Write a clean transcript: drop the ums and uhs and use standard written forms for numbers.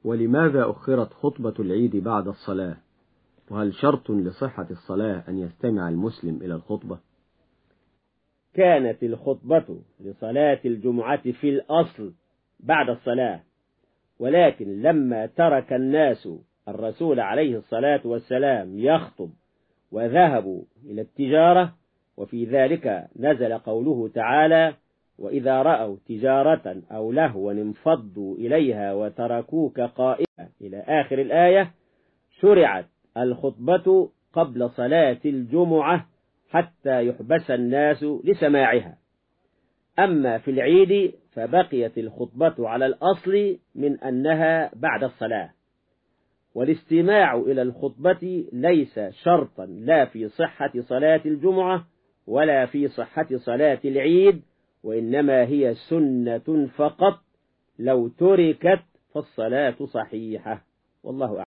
ولماذا أخرت خطبة العيد بعد الصلاة؟ وهل شرط لصحة الصلاة أن يستمع المسلم إلى الخطبة؟ كانت الخطبة لصلاة الجمعة في الأصل بعد الصلاة، ولكن لما ترك الناس الرسول عليه الصلاة والسلام يخطب وذهبوا إلى التجارة، وفي ذلك نزل قوله تعالى: وإذا رأوا تجارة أو لهوا انفضوا إليها وتركوك قائما، إلى آخر الآية. شرعت الخطبة قبل صلاة الجمعة حتى يحبس الناس لسماعها. أما في العيد فبقيت الخطبة على الأصل من أنها بعد الصلاة، والاستماع إلى الخطبة ليس شرطا لا في صحة صلاة الجمعة ولا في صحة صلاة العيد، وإنما هي سنة فقط، لو تركت فالصلاة صحيحة، والله أعلم.